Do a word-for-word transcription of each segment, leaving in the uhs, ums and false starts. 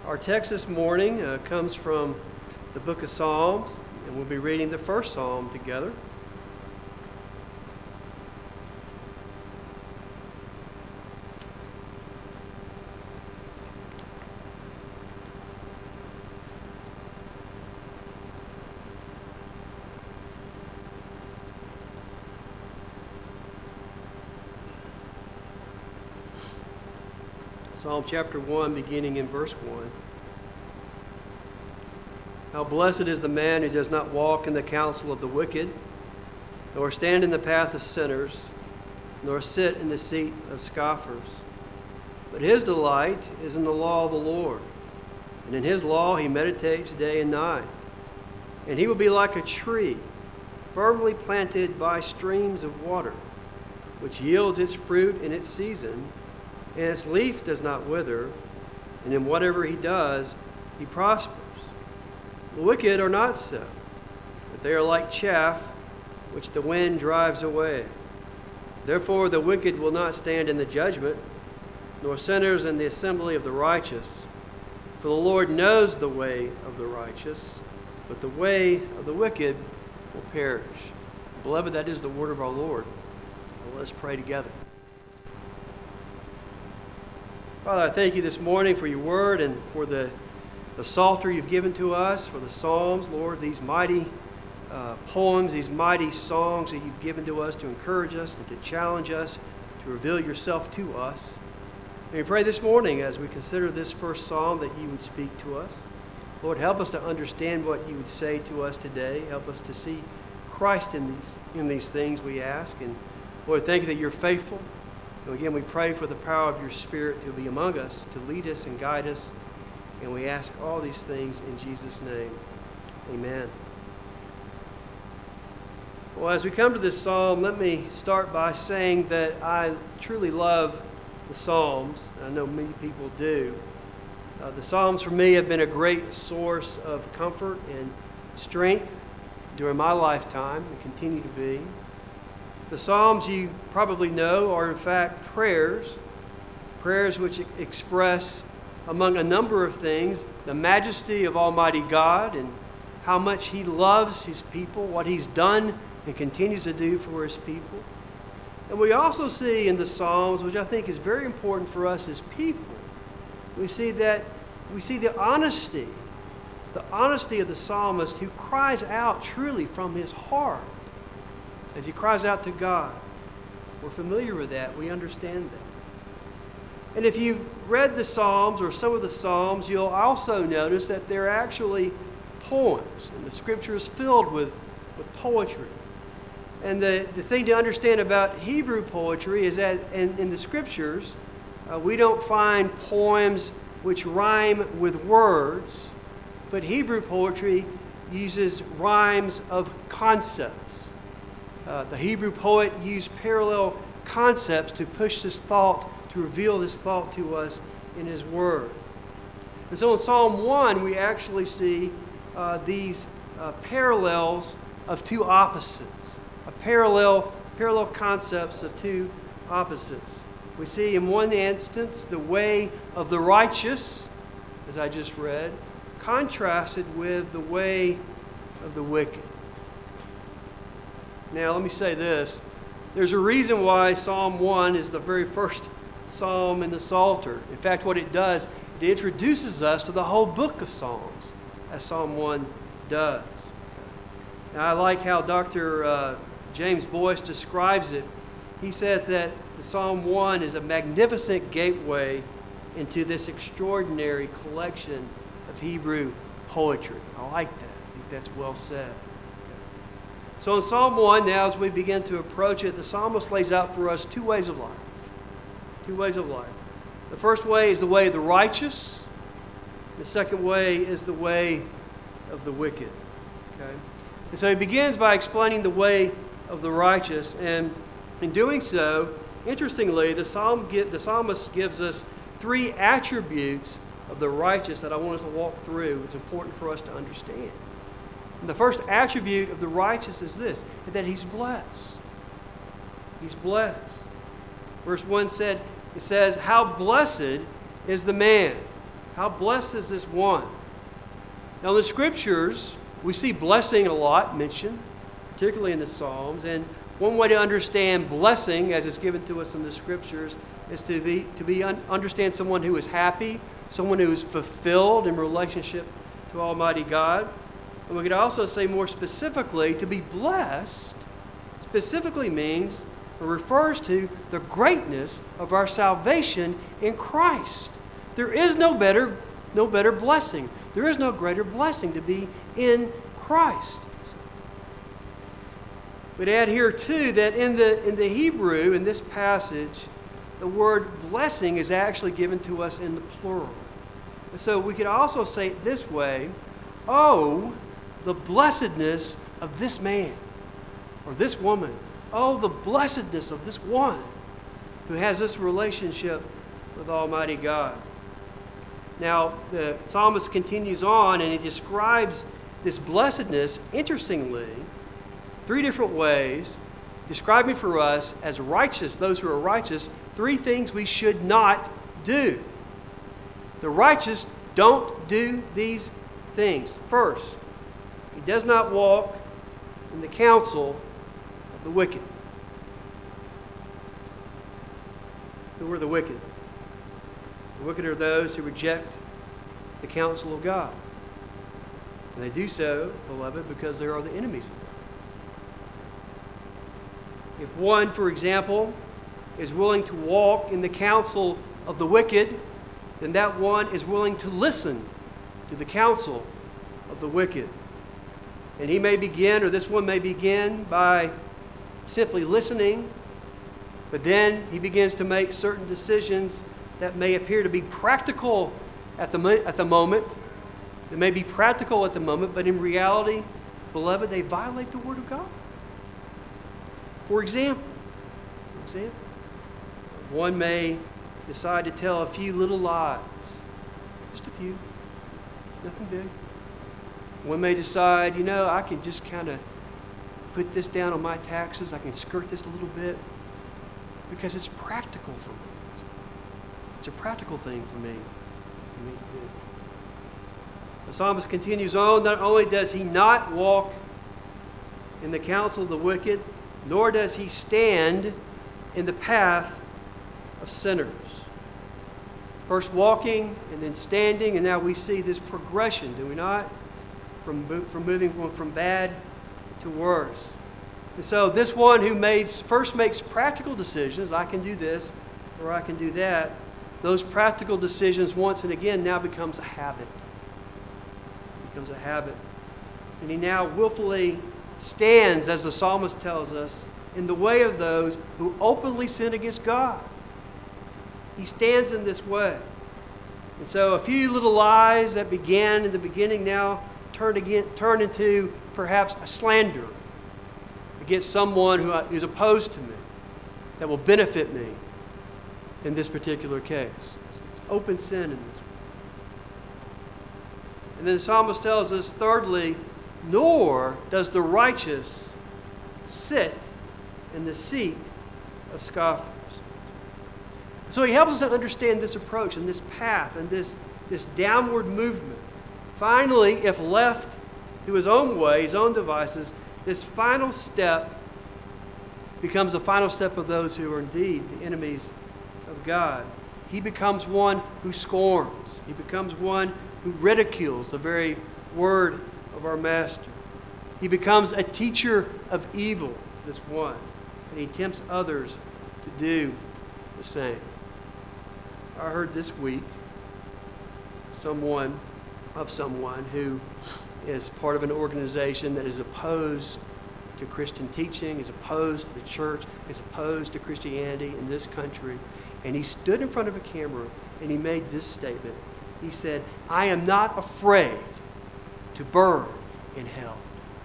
Our text this morning uh, comes from the book of Psalms, and we'll be reading the first psalm together. Psalm chapter one, beginning in verse one. How blessed is the man who does not walk in the counsel of the wicked, nor stand in the path of sinners, nor sit in the seat of scoffers. But his delight is in the law of the Lord, and in his law he meditates day and night. And he will be like a tree, firmly planted by streams of water, which yields its fruit in its season, and its leaf does not wither, and in whatever he does, he prospers. The wicked are not so, but they are like chaff which the wind drives away. Therefore the wicked will not stand in the judgment, nor sinners in the assembly of the righteous. For the Lord knows the way of the righteous, but the way of the wicked will perish. Beloved, that is the word of our Lord. Well, let's pray together. Father, I thank you this morning for your word and for the, the psalter you've given to us, for the Psalms, Lord, these mighty uh, poems, these mighty songs that you've given to us to encourage us and to challenge us, to reveal yourself to us. And we pray this morning as we consider this first psalm that you would speak to us. Lord, help us to understand what you would say to us today. Help us to see Christ in these, in these things, we ask. And Lord, thank you that you're faithful. And again, we pray for the power of your Spirit to be among us, to lead us and guide us. And we ask all these things in Jesus' name. Amen. Well, as we come to this psalm, let me start by saying that I truly love the Psalms. I know many people do. Uh, the Psalms for me have been a great source of comfort and strength during my lifetime and continue to be. The Psalms, you probably know, are in fact prayers, prayers which express, among a number of things, the majesty of Almighty God and how much He loves His people, what He's done and continues to do for His people. And we also see in the Psalms, which I think is very important for us as people, we see that we see the honesty, the honesty of the psalmist who cries out truly from his heart as he cries out to God. We're familiar with that. We understand that. And if you've read the Psalms or some of the Psalms, you'll also notice that they're actually poems. And the Scripture is filled with, with poetry. And the, the thing to understand about Hebrew poetry is that in, in the Scriptures, uh, we don't find poems which rhyme with words, but Hebrew poetry uses rhymes of concepts. Uh, the Hebrew poet used parallel concepts to push this thought, to reveal this thought to us in his word. And so in Psalm one, we actually see uh, these uh, parallels of two opposites, a parallel, parallel concepts of two opposites. We see in one instance the way of the righteous, as I just read, contrasted with the way of the wicked. Now, let me say this. There's a reason why Psalm one is the very first psalm in the Psalter. In fact, what it does, it introduces us to the whole book of Psalms, as Psalm one does. Now, I like how Doctor Uh, James Boyce describes it. He says that the Psalm one is a magnificent gateway into this extraordinary collection of Hebrew poetry. I like that. I think that's well said. So in Psalm one, now as we begin to approach it, the psalmist lays out for us two ways of life. Two ways of life. The first way is the way of the righteous. The second way is the way of the wicked. Okay? And so he begins by explaining the way of the righteous. And in doing so, interestingly, the, psalm get, the psalmist gives us three attributes of the righteous that I want us to walk through. It's important for us to understand. And the first attribute of the righteous is this, that he's blessed. He's blessed. Verse one said, it says, how blessed is the man. How blessed is this one? Now, in the Scriptures, we see blessing a lot mentioned, particularly in the Psalms. And one way to understand blessing, as it's given to us in the Scriptures, is to be to be un, understand someone who is happy, someone who is fulfilled in relationship to Almighty God. And we could also say more specifically, to be blessed specifically means or refers to the greatness of our salvation in Christ. There is no better, no better blessing. There is no greater blessing to be in Christ. We'd add here too that in the in the Hebrew, in this passage, the word blessing is actually given to us in the plural. And so we could also say it this way: oh, the blessedness of this man or this woman. Oh, the blessedness of this one who has this relationship with Almighty God. Now, the psalmist continues on and he describes this blessedness, interestingly, three different ways, describing for us as righteous, those who are righteous, three things we should not do. The righteous don't do these things. First, he does not walk in the counsel of the wicked. Who are the wicked? The wicked are those who reject the counsel of God. And they do so, beloved, because they are the enemies of God. If one, for example, is willing to walk in the counsel of the wicked, then that one is willing to listen to the counsel of the wicked. And he may begin, or this one may begin, by simply listening, but then he begins to make certain decisions that may appear to be practical at the, at the moment. They may be practical at the moment, but in reality, beloved, they violate the Word of God. For example, for example, one may decide to tell a few little lies, just a few, nothing big. One may decide, you know, I can just kind of put this down on my taxes. I can skirt this a little bit because it's practical for me. It's a practical thing for me, for me to do. The psalmist continues on. Not only does he not walk in the counsel of the wicked, nor does he stand in the path of sinners. First walking and then standing, and now we see this progression, do we not? From, from moving from, from bad to worse. And so this one who made, first makes practical decisions, I can do this or I can do that, those practical decisions once and again now becomes a habit. It becomes a habit. And he now willfully stands, as the psalmist tells us, in the way of those who openly sin against God. He stands in this way. And so a few little lies that began in the beginning now turn again, turn into perhaps a slander against someone who is opposed to me, that will benefit me in this particular case. It's open sin in this. And then the psalmist tells us, thirdly, nor does the righteous sit in the seat of scoffers. So he helps us to understand this approach and this path and this, this downward movement. Finally, if left to his own way, his own devices, this final step becomes the final step of those who are indeed the enemies of God. He becomes one who scorns. He becomes one who ridicules the very word of our Master. He becomes a teacher of evil, this one, and he tempts others to do the same. I heard this week someone of someone who is part of an organization that is opposed to Christian teaching, is opposed to the church, is opposed to Christianity in this country. And he stood in front of a camera and he made this statement. He said, I am not afraid to burn in hell.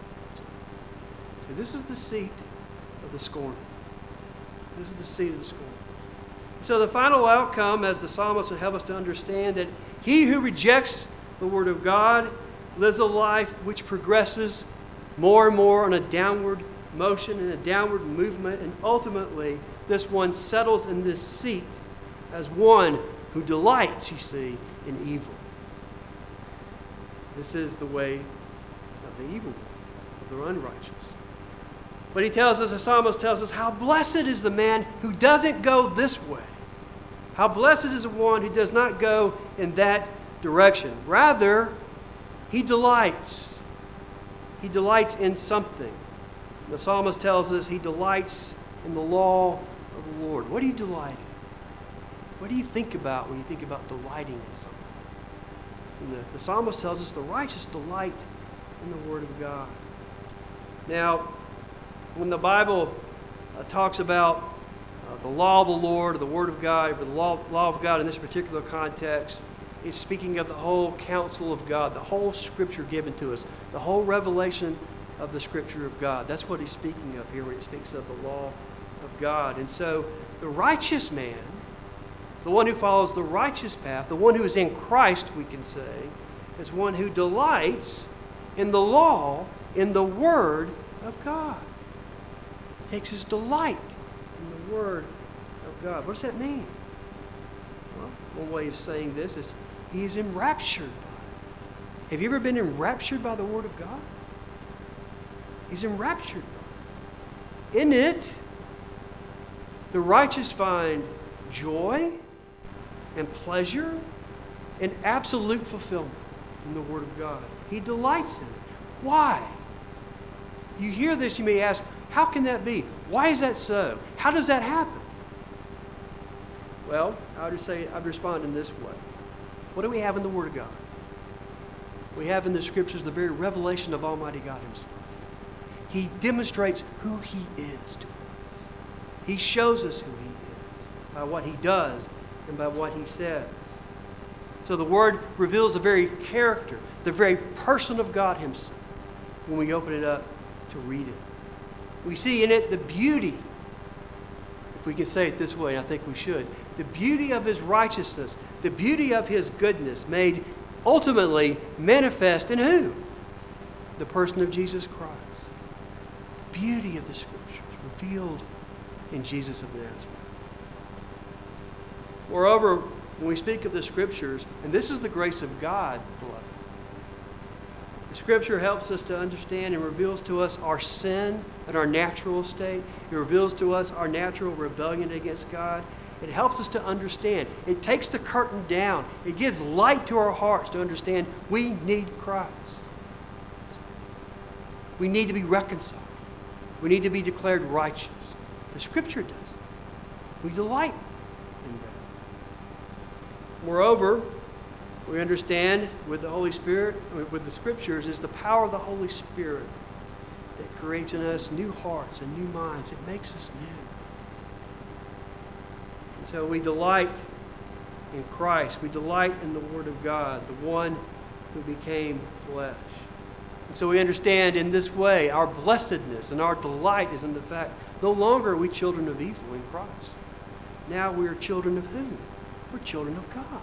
So this is the seat of the scornful. This is the seat of the scornful. So the final outcome, as the psalmist would help us to understand, that he who rejects the Word of God lives a life which progresses more and more on a downward motion and a downward movement, and ultimately this one settles in this seat as one who delights, you see, in evil. This is the way of the evil one, of the unrighteous. But he tells us, the psalmist tells us, how blessed is the man who doesn't go this way. How blessed is the one who does not go in that direction. Rather, he delights. He delights in something. The psalmist tells us he delights in the law of the Lord. What do you delight in? What do you think about when you think about delighting in something? And the, the psalmist tells us the righteous delight in the Word of God. Now, when the Bible uh, talks about uh, the law of the Lord, or the Word of God, or the law, law of God in this particular context, it's speaking of the whole counsel of God, the whole Scripture given to us, the whole revelation of the Scripture of God. That's what he's speaking of here when he speaks of the law of God. And so the righteous man, the one who follows the righteous path, the one who is in Christ, we can say, is one who delights in the law, in the Word of God. Takes his delight in the Word of God. What does that mean? Well, one way of saying this is he is enraptured by it. Have you ever been enraptured by the Word of God? He's enraptured by it. In it, the righteous find joy and pleasure and absolute fulfillment in the Word of God. He delights in it. Why? You hear this, you may ask, how can that be? Why is that so? How does that happen? Well, I would say I'd respond in this way. What do we have in the Word of God? We have in the Scriptures the very revelation of Almighty God Himself. He demonstrates who He is to us. He shows us who He is by what He does and by what He says. So the Word reveals the very character, the very person of God Himself when we open it up to read it. We see in it the beauty, if we can say it this way, and I think we should, the beauty of His righteousness, the beauty of His goodness made ultimately manifest in who? The person of Jesus Christ. The beauty of the Scriptures revealed in Jesus of Nazareth. Moreover, when we speak of the Scriptures, and this is the grace of God, beloved, the Scripture helps us to understand and reveals to us our sin and our natural state. It reveals to us our natural rebellion against God. It helps us to understand. It takes the curtain down. It gives light to our hearts to understand we need Christ. We need to be reconciled. We need to be declared righteous. The Scripture does. We delight in that. Moreover, we understand with the Holy Spirit, with the Scriptures, is the power of the Holy Spirit that creates in us new hearts and new minds. It makes us new. And so we delight in Christ. We delight in the Word of God, the one who became flesh. And so we understand in this way our blessedness and our delight is in the fact no longer are we children of evil in Christ. Now we are children of who? We're children of God.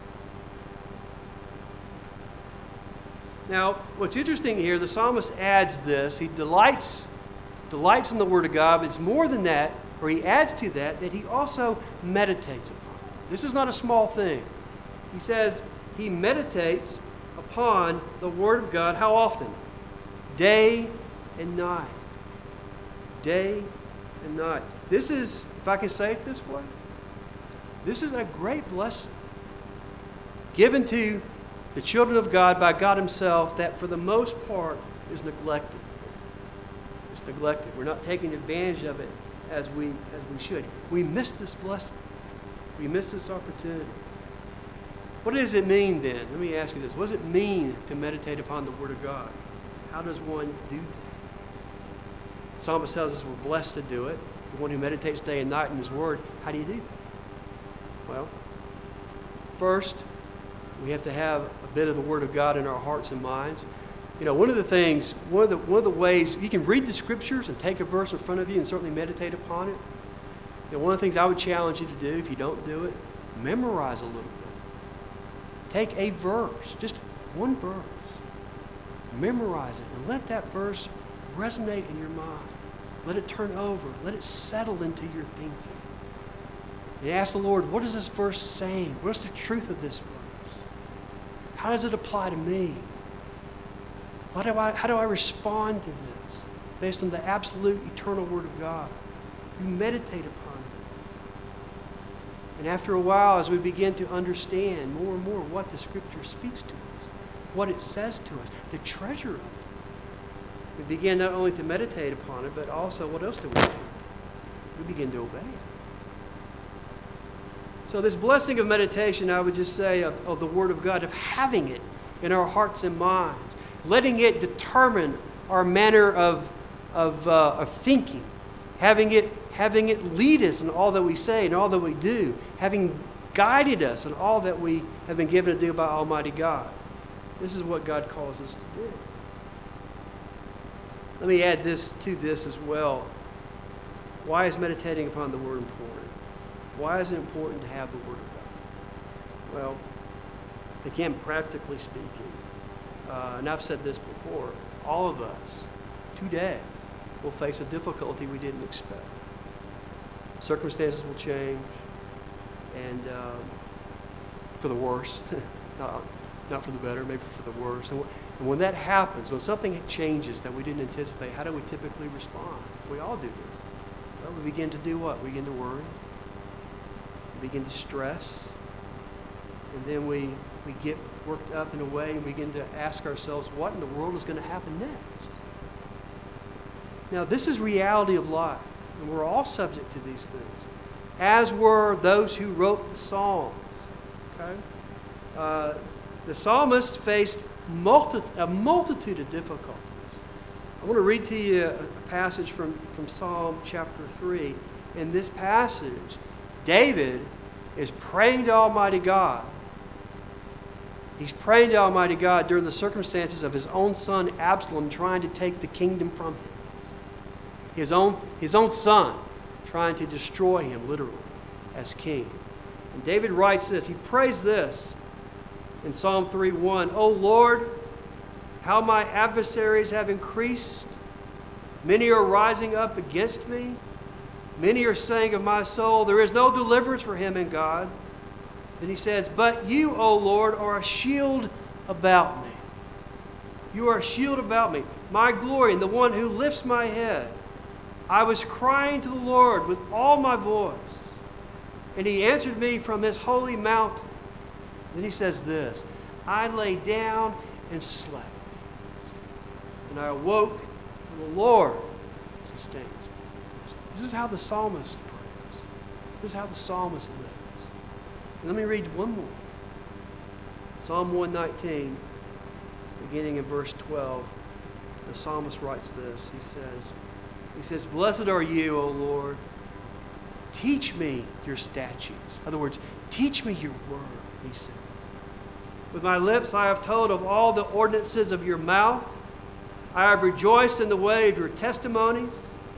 Now, what's interesting here, the psalmist adds this. He delights, delights in the Word of God, but it's more than that, or he adds to that, that he also meditates upon it. This is not a small thing. He says he meditates upon the Word of God. How often? Day and night. Day and night. This is, if I can say it this way, this is a great blessing given to the children of God by God Himself that for the most part is neglected. It's neglected. We're not taking advantage of it as we as we should. We miss this blessing. We miss this opportunity. What does it mean then? Let me ask you this. What does it mean to meditate upon the Word of God? How does one do that? The psalmist tells us we're blessed to do it. The one who meditates day and night in His Word. How do you do that? Well, first, we have to have a bit of the Word of God in our hearts and minds. You know, one of the things, one of the, one of the ways, you can read the Scriptures and take a verse in front of you and certainly meditate upon it. You know, one of the things I would challenge you to do, if you don't do it, memorize a little bit. Take a verse, just one verse. Memorize it and let that verse resonate in your mind. Let it turn over. Let it settle into your thinking. And ask the Lord, what is this verse saying? What's the truth of this verse? How does it apply to me? What do I, how do I respond to this? Based on the absolute eternal Word of God. You meditate upon it. And after a while, as we begin to understand more and more what the Scripture speaks to us, what it says to us, the treasure of it, we begin not only to meditate upon it, but also, what else do we do? We begin to obey it. So this blessing of meditation, I would just say, of, of the Word of God, of having it in our hearts and minds, letting it determine our manner of, of, uh, of thinking, having it, having it lead us in all that we say and all that we do, having guided us in all that we have been given to do by Almighty God. This is what God calls us to do. Let me add this to this as well. Why is meditating upon the Word important? Why is it important to have the Word of God? Well, again, practically speaking, uh, and I've said this before, all of us today will face a difficulty we didn't expect. Circumstances will change, and um, for the worse, not, not for the better, maybe for the worse. And, and when that happens, when something changes that we didn't anticipate, how do we typically respond? We all do this. Well, we begin to do what? We begin to worry. We begin to stress. And then we, we get worked up in a way and begin to ask ourselves, what in the world is going to happen next? Now, this is reality of life, and we're all subject to these things, as were those who wrote the Psalms. Okay? Uh, the psalmist faced multi- a multitude of difficulties. I want to read to you a, a passage from, from Psalm chapter three. In this passage, David is praying to Almighty God. He's praying to Almighty God during the circumstances of his own son Absalom trying to take the kingdom from him. His own, his own son trying to destroy him, literally, as king. And David writes this. He prays this in Psalm three one. O Lord, how my adversaries have increased. Many are rising up against me. Many are saying of my soul, there is no deliverance for him in God. Then he says, but you, O Lord, are a shield about me. You are a shield about me, my glory, and the one who lifts my head. I was crying to the Lord with all my voice, and he answered me from his holy mountain. Then he says this, I lay down and slept, and I awoke, and the Lord sustains me. This is how the psalmist prays. This is how the psalmist lives. And let me read one more. Psalm one nineteen, beginning in verse twelve, the psalmist writes this. He says, He says, blessed are you, O Lord. Teach me your statutes. In other words, teach me your word, he said. With my lips I have told of all the ordinances of your mouth. I have rejoiced in the way of your testimonies,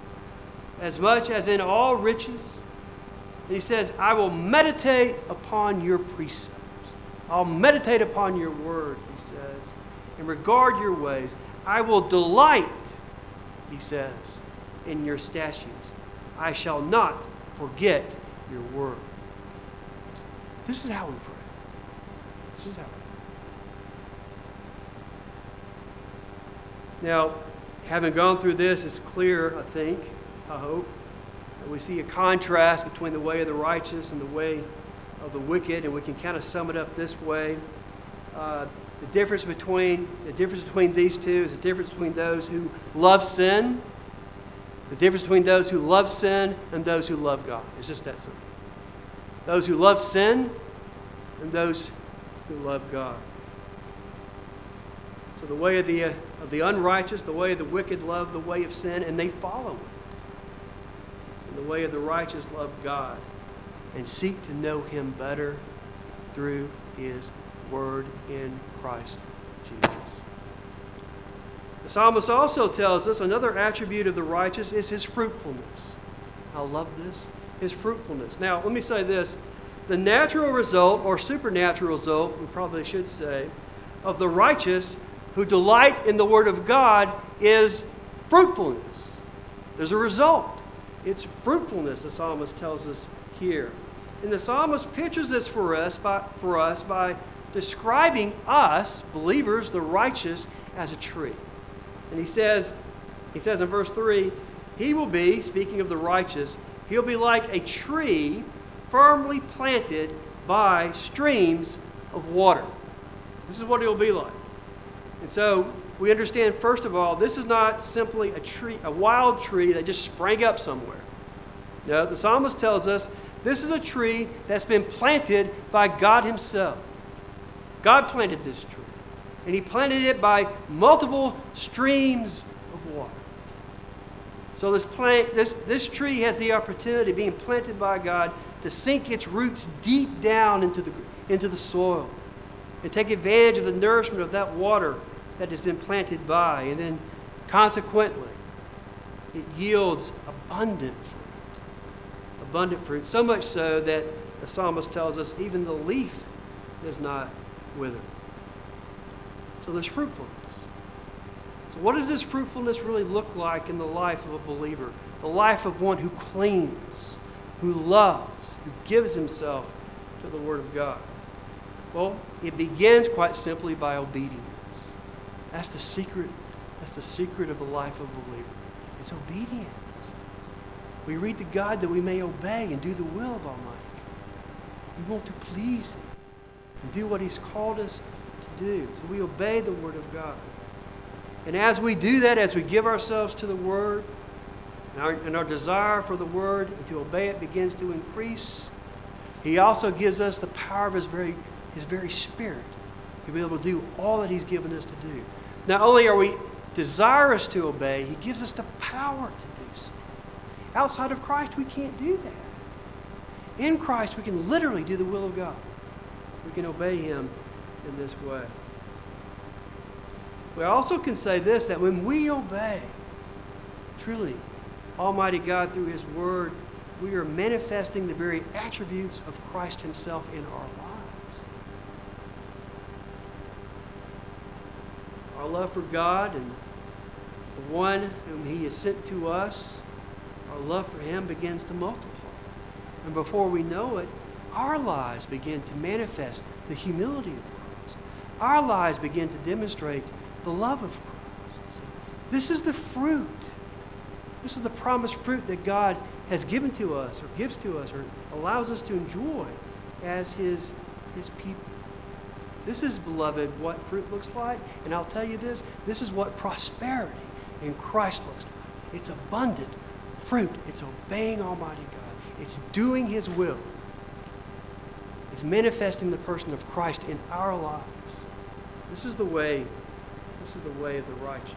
as much as in all riches. And he says, I will meditate upon your precepts. I'll meditate upon your word, he says, and regard your ways. I will delight, he says, in your statutes. I shall not forget your word. This is how we pray. This is how we pray. Now, having gone through this, it's clear, I think, I hope, that we see a contrast between the way of the righteous and the way of the wicked, and we can kind of sum it up this way. Uh, the difference between the difference between these two is the difference between those who love sin. The difference between those who love sin and those who love God. It's just that simple. Those who love sin and those who love God. So the way of the, uh, of the unrighteous, the way of the wicked love the way of sin, and they follow it. And the way of the righteous love God and seek to know him better through his word in Christ Jesus. The psalmist also tells us another attribute of the righteous is his fruitfulness. I love this. His fruitfulness. Now, let me say this. The natural result, or supernatural result, we probably should say, of the righteous who delight in the word of God is fruitfulness. There's a result. It's fruitfulness, the psalmist tells us here. And the psalmist pictures this for us by, for us by describing us, believers, the righteous, as a tree. And he says, he says in verse three, he will be, speaking of the righteous, he'll be like a tree firmly planted by streams of water. This is what he'll be like. And so we understand, first of all, this is not simply a tree, a wild tree that just sprang up somewhere. No, the psalmist tells us this is a tree that's been planted by God himself. God planted this tree. And he planted it by multiple streams of water. So this plant, this, this tree has the opportunity, being planted by God, to sink its roots deep down into the, into the soil and take advantage of the nourishment of that water that has been planted by. And then consequently, it yields abundant fruit. Abundant fruit. So much so that the psalmist tells us even the leaf does not wither. So there's fruitfulness. So what does this fruitfulness really look like in the life of a believer? The life of one who clings, who loves, who gives himself to the Word of God. Well, it begins quite simply by obedience. That's the secret. That's the secret of the life of a believer. It's obedience. We read to God that we may obey and do the will of Almighty God. We want to please Him and do what He's called us to do. So we obey the Word of God. And as we do that, as we give ourselves to the Word, and our, and our desire for the Word and to obey it begins to increase, He also gives us the power of His very, His very Spirit to be able to do all that He's given us to do. Not only are we desirous to obey, He gives us the power to do so. Outside of Christ, we can't do that. In Christ, we can literally do the will of God. We can obey Him in this way. We also can say this, that when we obey, truly, Almighty God through His Word, we are manifesting the very attributes of Christ Himself in our lives. Our love for God and the one whom He has sent to us, our love for Him begins to multiply. And before we know it, our lives begin to manifest the humility of Christ. Our lives begin to demonstrate the love of Christ. See, this is the fruit. This is the promised fruit that God has given to us, or gives to us, or allows us to enjoy as His, His people. This is, beloved, what fruit looks like. And I'll tell you this, this is what prosperity in Christ looks like. It's abundant fruit. It's obeying Almighty God. It's doing His will. It's manifesting the person of Christ in our lives. This is the way, this is the way of the righteous.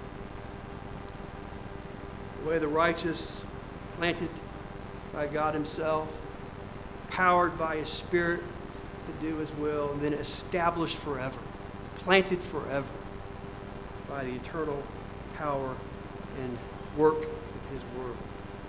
The way of the righteous, planted by God Himself, powered by His Spirit to do His will, and then established forever, planted forever by the eternal power and work of His Word.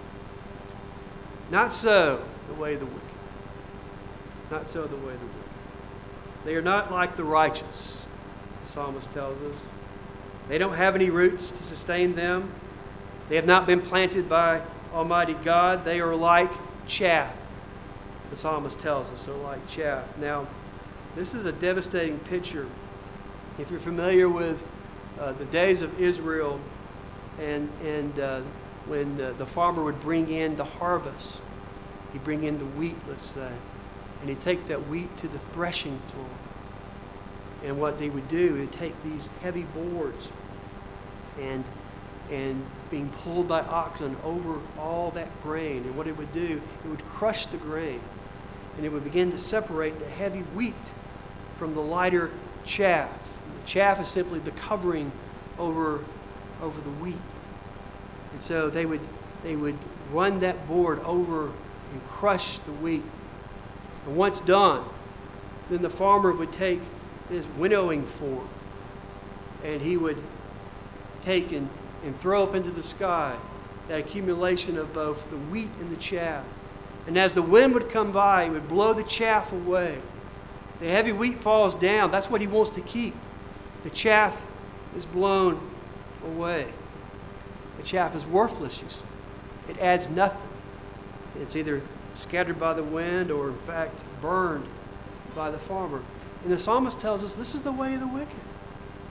Not so the way of the wicked. Not so the way of the wicked. They are not like the righteous, the psalmist tells us. They don't have any roots to sustain them. They have not been planted by Almighty God. They are like chaff, the psalmist tells us. They're like chaff. Now, this is a devastating picture. If you're familiar with uh, the days of Israel and, and uh, when uh, the farmer would bring in the harvest, he'd bring in the wheat, let's say, and he'd take that wheat to the threshing floor. And what they would do, he'd take these heavy boards and and being pulled by oxen over all that grain. And what it would do, it would crush the grain. And it would begin to separate the heavy wheat from the lighter chaff. And the chaff is simply the covering over, over the wheat. And so they would, they would run that board over and crush the wheat. And once done, then the farmer would take this winnowing fork and he would take and and throw up into the sky that accumulation of both the wheat and the chaff. And as the wind would come by, it would blow the chaff away. The heavy wheat falls down. That's what he wants to keep. The chaff is blown away. The chaff is worthless, you see. It adds nothing. It's either scattered by the wind or, in fact, burned by the farmer. And the psalmist tells us this is the way of the wicked.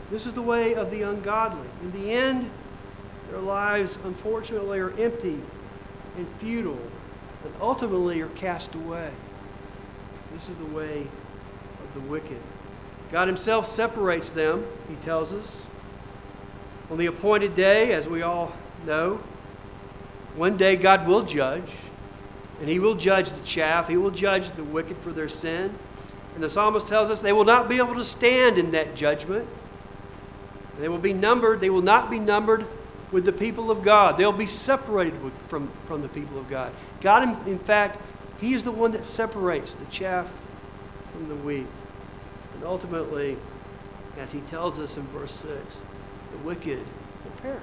This is the way of the ungodly. In the end, their lives, unfortunately, are empty and futile, and ultimately are cast away. This is the way of the wicked. God himself separates them, he tells us. On the appointed day, as we all know, one day God will judge, and he will judge the chaff. He will judge the wicked for their sin. And the psalmist tells us they will not be able to stand in that judgment. They will be numbered. They will not be numbered with the people of God. They'll be separated with, from, from the people of God. God, in, in fact, he is the one that separates the chaff from the wheat. And ultimately, as he tells us in verse six, the wicked will perish.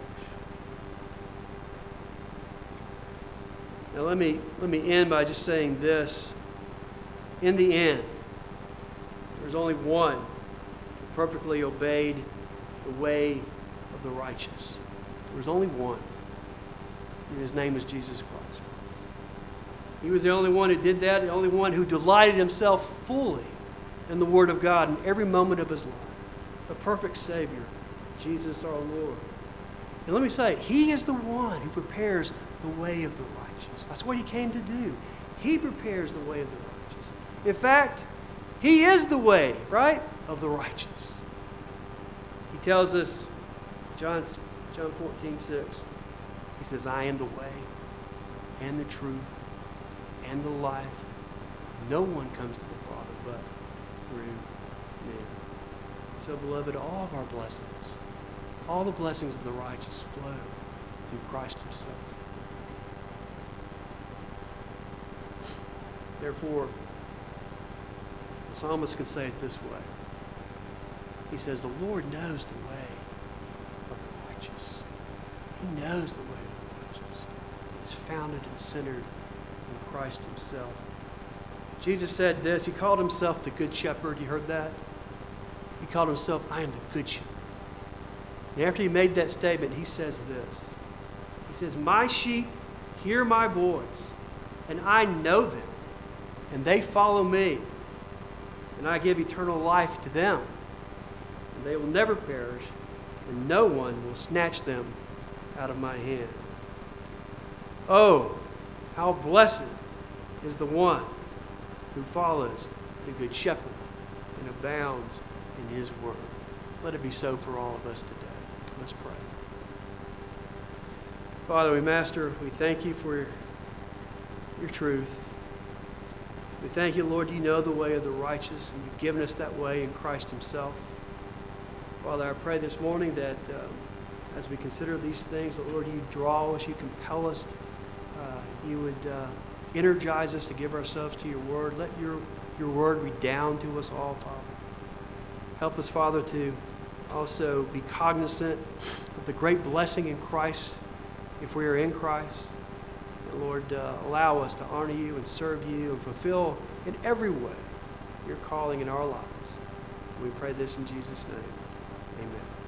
Now let me, let me end by just saying this. In the end, there's only one who perfectly obeyed the way of the righteous. There's only one. And his name is Jesus Christ. He was the only one who did that, the only one who delighted himself fully in the Word of God in every moment of his life. The perfect Savior, Jesus our Lord. And let me say, he is the one who prepares the way of the righteous. That's what he came to do. He prepares the way of the righteous. In fact, he is the way, right, of the righteous. He tells us, John, John fourteen six, he says, I am the way and the truth and the life. No one comes to the Father but through me. So, beloved, all of our blessings, all the blessings of the righteous flow through Christ himself. Therefore, the psalmist can say it this way. He says, the Lord knows the way of the righteous. He knows the way of the righteous. It's founded and centered in Christ himself. Jesus said this. He called himself the Good Shepherd. You heard that? He called himself, I am the Good Shepherd. And after he made that statement, he says this. He says, my sheep hear my voice, and I know them, and they follow me. And I give eternal life to them, and they will never perish, and no one will snatch them out of my hand. Oh, how blessed is the one who follows the Good Shepherd and abounds in his word. Let it be so for all of us today. Let's pray. Father, we Master, we thank you for your, your truth. We thank you, Lord, you know the way of the righteous, and you've given us that way in Christ himself. Father, I pray this morning that um, as we consider these things, that, Lord, you draw us, you compel us, uh, you would uh, energize us to give ourselves to your word. Let your, your word redound to us all, Father. Help us, Father, to also be cognizant of the great blessing in Christ if we are in Christ. Lord, uh, allow us to honor you and serve you and fulfill in every way your calling in our lives. We pray this in Jesus' name. Amen.